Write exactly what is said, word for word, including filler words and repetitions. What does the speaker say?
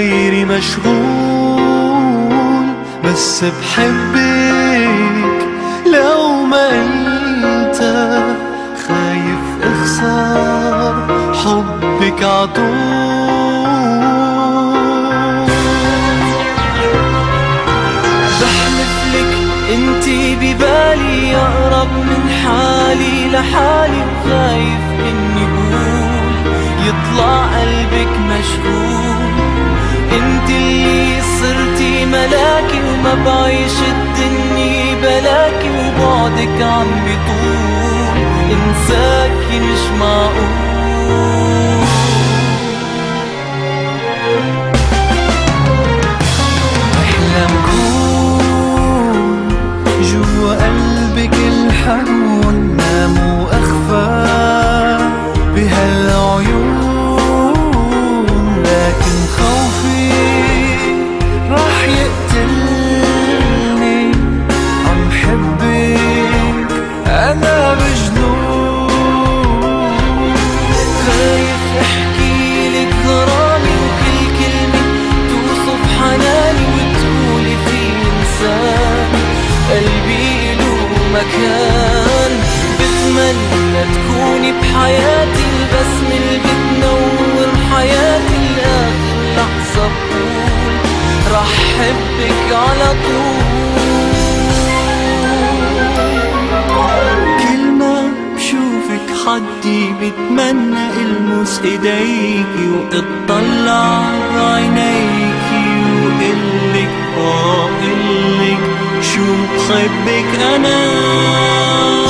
غيري مشغول، بس بحبك لو ما انت خايف اخسر حبك عطول. بحلف لك انتي ببالي اقرب من حالي لحالي، وخايف اني اقول يطلع قلبك مشغول. انتي اللي صرتي ملاكي وما بعيش الدنيا بلاكي، وبعدك عم بيطول انساكي مش معقول. احلم كون جوا قلبك الحنون، نام واخفى بهالعيون، لكن خوفي راح يقتلني. عم حبك انا بجنون، خايف احكي لك غرامي وكل كلمة توصف حناني، وتقولي في انسان قلبي له مكان. بتمنى تكوني بحياتي، البسمة اللي بتنور حياتي، لآخر لحظة بقول رح حبك على طول. كل ما بشوفك حدي بتمنى المس ايديكي واطلع بعينيكي، وقلك اه قلك شو بحبك انا.